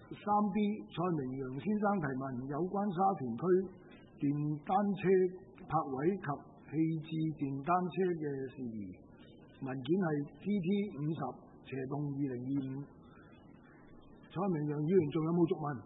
3B 蔡明揚先生提問有關沙田區電單車泊位及棄置電單車嘅事宜，文件係 TT50/2025。蔡明揚議員仲有冇續問？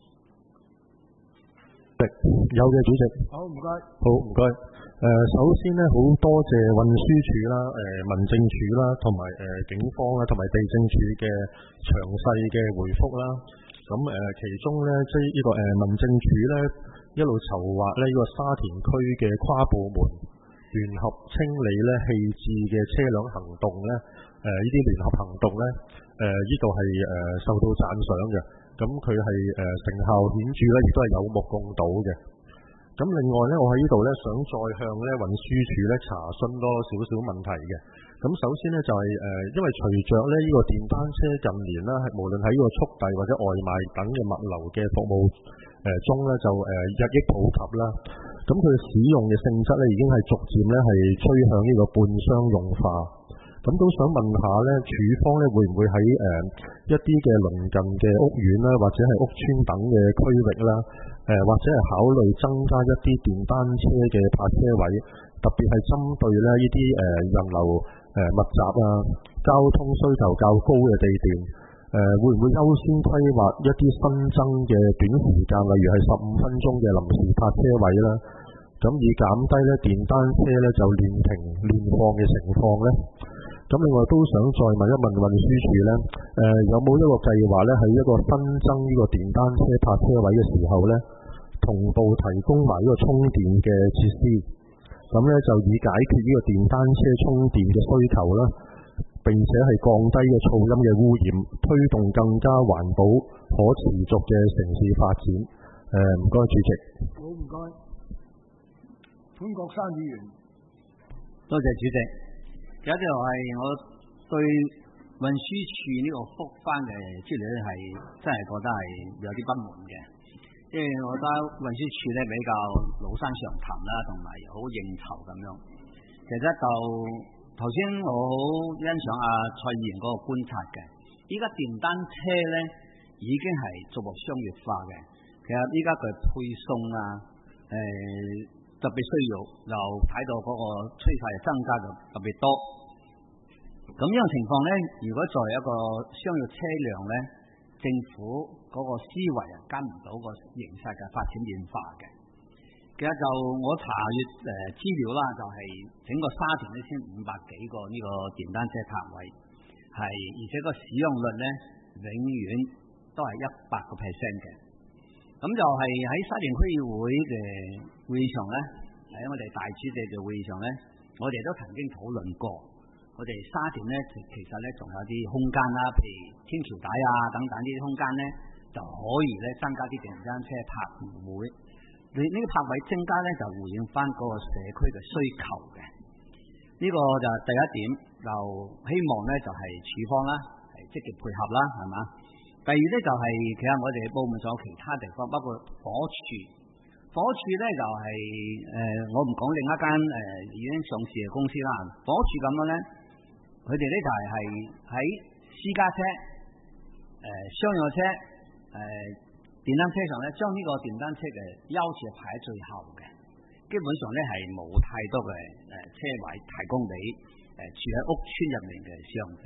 有嘅，主席。 好，唔該。 好，唔該。首先呢，好多謝運輸署啦、民政處啦，同埋警方啦，同埋地政處嘅詳細嘅回覆啦。咁其中呢，即係呢個民政處呢，一路籌劃呢個沙田區嘅跨部門聯合清理呢棄置嘅車輛行動呢，呢啲聯合行動呢，呢度係受到讚賞嘅。咁佢係成效顯著呢，亦都係有目共睹嘅。咁另外呢，我喺呢度呢，想再向呢運輸署呢查詢多少少問題嘅。咁首先呢，就係因為隨着呢呢個電單車近年呢，係無論喺呢個速遞或者外賣等嘅物流嘅服務中呢，就日益普及啦。咁佢使用嘅性質呢，已經係逐漸呢係趨向呢個半商用化。咁都想問下呢，署方呢會唔會喺一啲嘅鄰近嘅屋苑啦，或者係屋邨等嘅區域啦，或者係考慮增加一啲電單車嘅泊車位，特別係針對呢呢啲人流密集啊、交通需求較高嘅地段，會唔會優先規劃一啲新增嘅短時間，例如係15分鐘嘅臨時泊車位啦，咁以減低呢電單車呢就亂停亂放嘅情況呢？咁另外都想再問一問運輸署呢，有冇一個計劃呢？喺一個新增呢個電單車泊車位嘅時候呢，同步提供埋呢個充電嘅設施，咁呢就以解決呢個電單車充電嘅需求啦，並且係降低嘅噪音嘅污染，推動更加環保可持續嘅城市發展。唔該，主席。 好，唔該。潘國山議員。 多謝主席。有一條係我對運輸署呢個覆返嘅資料係真係覺得係有啲不滿嘅，即係我覺得運輸署咧比較老生常談啦，同埋好應酬咁樣。其實就頭先我好欣賞阿蔡議員嗰個觀察嘅，依家電單車咧已經係逐步商業化嘅。其實依家佢配送啊，特別需要又睇到嗰個趨勢增加就特別多。咁呢種情況呢，如果作為一個商業車輛呢，政府嗰個思維跟唔到個形勢嘅發展變化嘅。其實就我查閱資料啦，就係整個沙田呢先500幾個呢個電單車泊位，係而且個使用率呢永遠都係100%嘅。咁就係喺沙田區議會嘅會議上呢，喺我哋大主席嘅會議上呢，我哋都曾經討論過。我哋沙田呢，其實呢仲有啲空間啦，譬如天橋底啊等等呢啲空間呢，就可以呢增加啲電單車泊位。你呢個泊位增加呢，就回應翻嗰個社區嘅需求嘅。呢個就係第一點，就希望呢就係署方啦，係積極配合啦，係嘛？第二呢就係其實我哋部門仲有其他地方，包括火署。火署呢就係我唔講另一間已經上市嘅公司啦。火署咁樣呢，佢哋呢就係喺私家車、商用車、電單車上呢，將呢個電單車嘅優次排喺最後嘅。基本上呢係冇太多嘅車位提供俾住喺屋邨入面嘅使用者。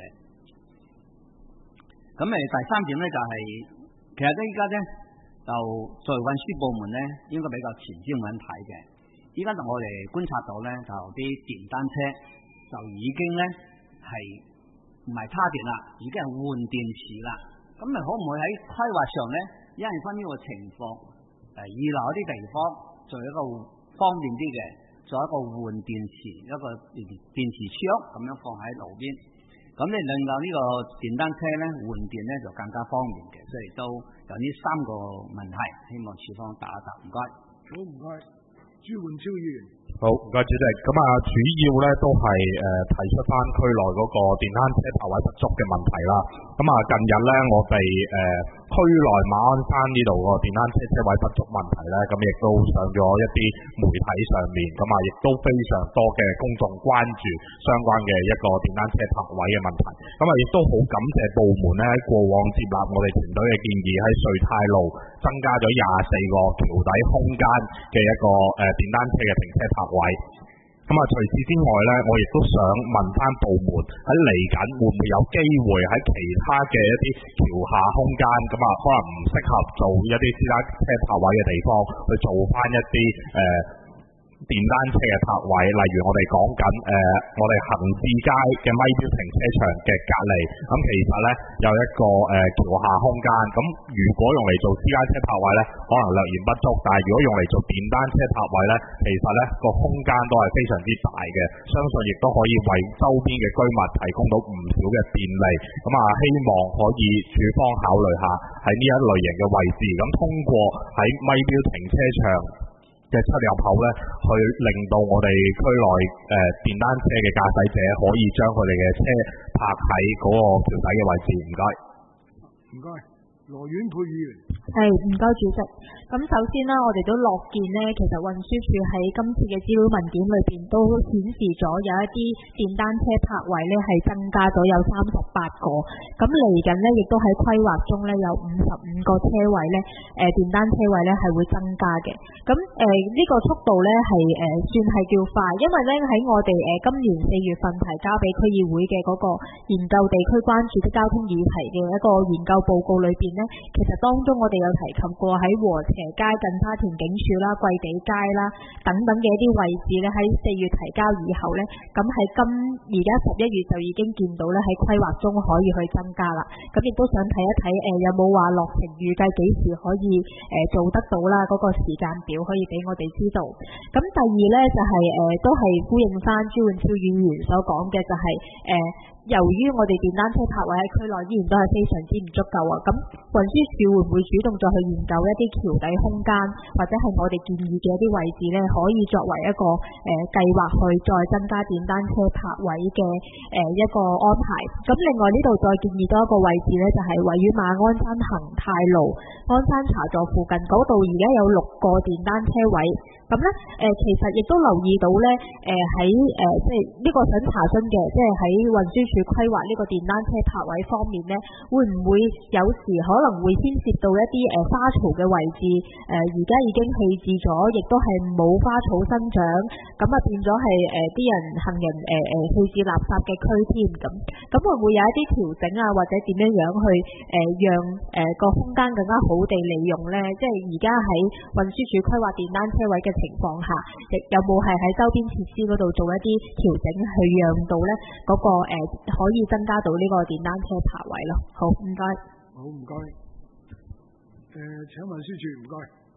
咁第三點呢就係、其實呢依家呢就作為運輸部門呢，應該比較前瞻咁睇嘅。依家就我哋觀察到呢，就啲電單車就已經呢係唔係叉電啦，已經係換電池啦。咁咪可唔可以喺規劃上呢，因應翻呢個情況，預留一啲地方做一個方便啲嘅，做一個換電池，一個電池箱咁樣放喺路邊。咁你令到呢個電單車咧換電咧就更加方便嘅，所以都有呢3個問題，希望署方答一答。唔該。 好，唔該。朱煥超議員。 好，唔該主席。咁主要咧都係提出翻區內嗰個電單車泊位不足嘅問題啦。咁近日咧我哋區內馬鞍山呢度個電單車車位不足問題咧，咁亦都上咗一啲媒體上面，咁啊亦都非常多嘅公眾關注相關嘅一個電單車泊位嘅問題。咁啊亦都好感謝部門咧喺過往接納我哋團隊嘅建議，喺瑞泰路增加咗24個橋底空間嘅一個電單車嘅停車泊位。咁啊，除此之外咧，我亦都想問翻部門喺嚟緊會唔會有機會喺其他嘅一啲橋下空間，咁啊可能唔適合做一啲私家車泊位嘅地方，去做翻一啲電單車嘅泊位，例如我哋講緊我哋恒志街嘅咪標停車場嘅隔離，咁其實咧有一個橋下空間，咁如果用嚟做私家車泊位咧，可能略嫌不足，但係如果用嚟做電單車泊位咧，其實咧個空間都係非常之大嘅，相信亦都可以為周邊嘅居民提供到唔少嘅便利。咁啊，希望可以署方考慮下喺呢一類型嘅位置，咁通過喺咪標停車場嘅出入口咧，去令到我哋區內電單車嘅駕駛者可以將佢哋嘅車泊喺嗰個橋底嘅位置。唔該， 唔該，羅婉佩議員。 係，唔該主席。咁首先啦，我哋都樂見呢，其實運輸署喺今次嘅資料文件裏邊都顯示咗有一啲電單車泊位呢係增加咗有38個。咁嚟緊呢，亦都喺規劃中呢，有55個車位呢，電單車位呢係會增加嘅。咁呢個速度呢係算係叫快，因為呢喺我哋今年4月份提交俾區議會嘅嗰個研究地區關注的交通議題嘅一個研究報告裏邊呢，其實當中我哋有提及過喺禾輋街近沙田警署啦、桂地街啦等等嘅一啲位置咧，喺4月提交以後咧，咁喺而家11月就已經見到咧喺規劃中可以去增加啦。咁亦都想睇一睇有冇話落成預計幾時可以做得到啦，嗰個時間表可以俾我哋知道。咁第二咧就係都係呼應翻朱煥超議員所講嘅，就係由於我哋電單車泊位喺區內依然都係非常之唔足夠啊，咁運輸署會唔會主動再去研究一啲橋底空間，或者係我哋建議嘅一啲位置呢，可以作為一個計劃去再增加電單車泊位嘅一個安排。咁另外呢度再建議多一個位置呢，就係位於馬鞍山恒泰路鞍山茶座附近嗰度，而家有6個電單車位。咁呢，其實亦都留意到呢，喺即係呢個想查詢嘅，即係喺運輸署規劃呢個電單車泊位方面呢，會唔會有時可能會牽涉到一啲花槽嘅位置？而家已經棄置咗，亦都係冇花草生長，咁啊變咗係啲人行人棄置垃圾嘅區添。咁會唔會有一啲調整啊，或者點樣去讓個空間更加好地利用呢？即係而家喺運輸署規劃電單車位嘅情況下，亦有冇係喺周邊設施嗰度做一啲調整，去讓到咧嗰個可以增加到呢個電單車泊位咯？好，唔該。 好，唔該。請運輸署，唔該。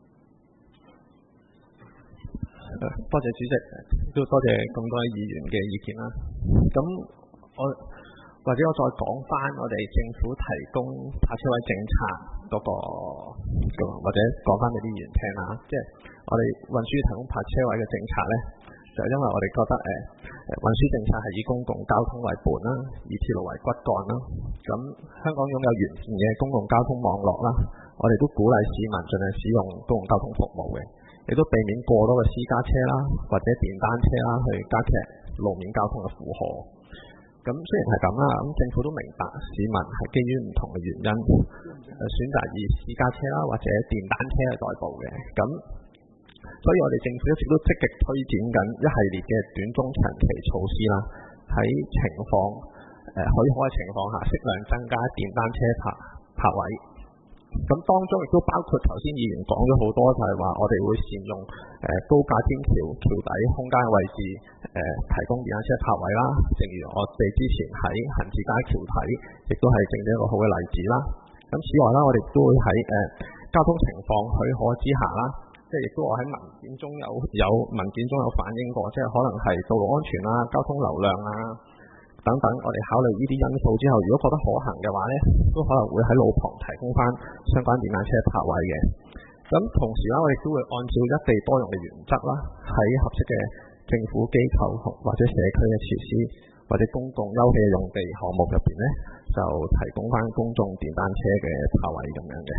多謝主席，都多謝咁多位議員嘅意見啦。咁或者我再講翻我哋政府提供泊車位政策嗰個，或者講翻俾啲議員聽啦。即係我哋運輸提供泊車位嘅政策呢，就因為我哋覺得運輸政策係以公共交通為本啦，以鐵路為骨幹啦。咁香港擁有完善嘅公共交通網絡啦，我哋都鼓勵市民盡量使用公共交通服務嘅，亦都避免過多嘅私家車啦或者電單車啦去加劇路面交通嘅負荷。咁雖然係咁啦，咁政府都明白市民係基於唔同嘅原因選擇以私家車啦或者電單車去代步嘅。咁所以我哋政府一直都積極推展緊一系列嘅短中長期措施啦，喺情況許可嘅情況下，適量增加電單車泊位。咁當中亦都包括頭先議員講咗好多，就係話我哋會善用高架天橋橋底空間嘅位置提供電單車泊位啦。正如我哋之前喺恒志街橋底，亦都係正正一個好嘅例子啦。咁此外啦，我哋都會喺交通情況許可之下啦，即係亦都我喺文件中有文件中有反映過，即係可能係道路安全啦、交通流量啦等等，我哋考慮呢啲因素之後，如果覺得可行嘅話呢，都可能會喺路旁提供翻相關電單車泊位嘅。咁同時啦，我哋都會按照一地多用嘅原則啦，喺合適嘅政府機構或者社區嘅設施或者公共休憩用地項目入邊呢， 就提供翻公眾電單車嘅泊位咁樣嘅。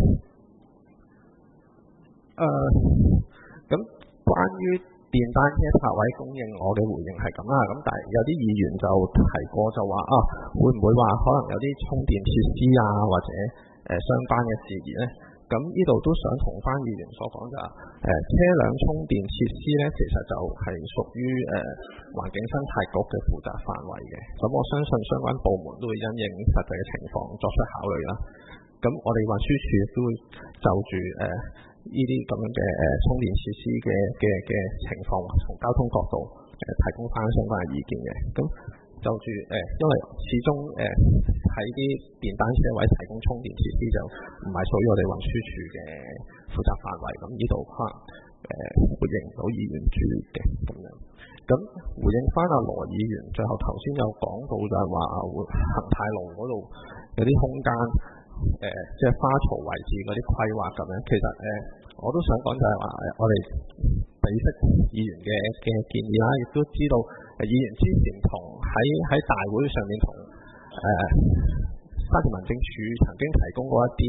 咁關於電單車泊位供應，我嘅回應係咁啦。咁但係有啲議員就提過就話會唔會話可能有啲充電設施啊，或者相關嘅事宜呢？咁呢度都想同翻議員所講就車輛充電設施呢，其實就係屬於環境生態局嘅負責範圍嘅。咁我相信相關部門都會因應實際嘅情況作出考慮啦。咁我哋運輸署都會就住呢啲咁樣嘅充電設施嘅情況，從交通角度提供翻相關嘅意見嘅。咁就住因為始終喺啲電單車位提供充電設施就唔係屬於我哋運輸署嘅負責範圍，咁呢度可能回應唔到議員主嘅咁樣。咁回應翻阿羅議員，最後頭先有講到就係話恒泰路嗰度有啲空間。即係花槽位置嗰啲規劃咁樣，其實我都想講就係話我哋俾識議員嘅建議啦，亦都知道議員之前喺大會上面同沙田民政處曾經提供過一啲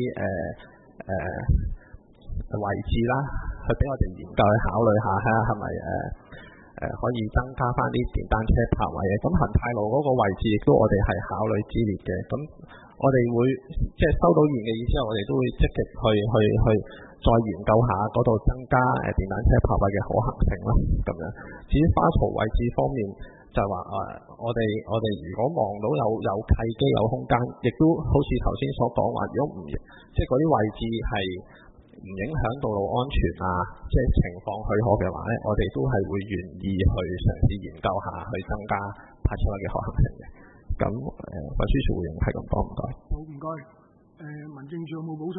位置啦，去俾我哋研究去考慮下係咪可以增加翻啲電單車泊位嘅。咁恒泰路嗰個位置亦都我哋係考慮之列嘅。咁我哋會即係收到議員嘅意思，我哋都會積極去再研究下嗰度增加電單車泊位嘅可行性啦。咁樣至於花槽位置方面，就係話我哋如果望到有契機有空間，亦都好似頭先所講話，如果唔即係嗰啲位置係唔影響道路安全啊，即係情況許可嘅話咧，我哋都係會願意去嘗試研究下去增加泊車位嘅可行性嘅。咁運輸署回應係咁多，唔該。 好，唔該。民政處有冇補充？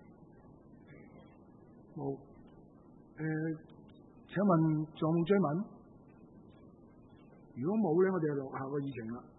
冇。請問仲有冇追問？如果冇咧，我哋就落下個議程啦。